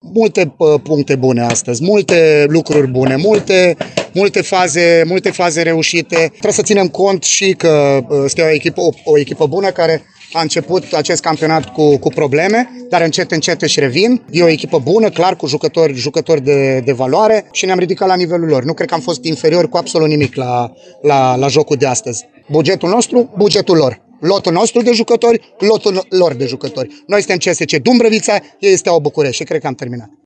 multe puncte bune astăzi, multe lucruri bune, multe faze reușite. Trebuie să ținem cont și că este o echipă bună care a început acest campionat cu probleme, dar încet își revin. E o echipă bună, clar, cu jucători de valoare și ne-am ridicat la nivelul lor. Nu cred că am fost inferior cu absolut nimic la jocul de astăzi. Bugetul nostru, bugetul lor. Lotul nostru de jucători, lotul lor de jucători. Noi suntem CSC Dumbrăvița, ei este o București și cred că am terminat.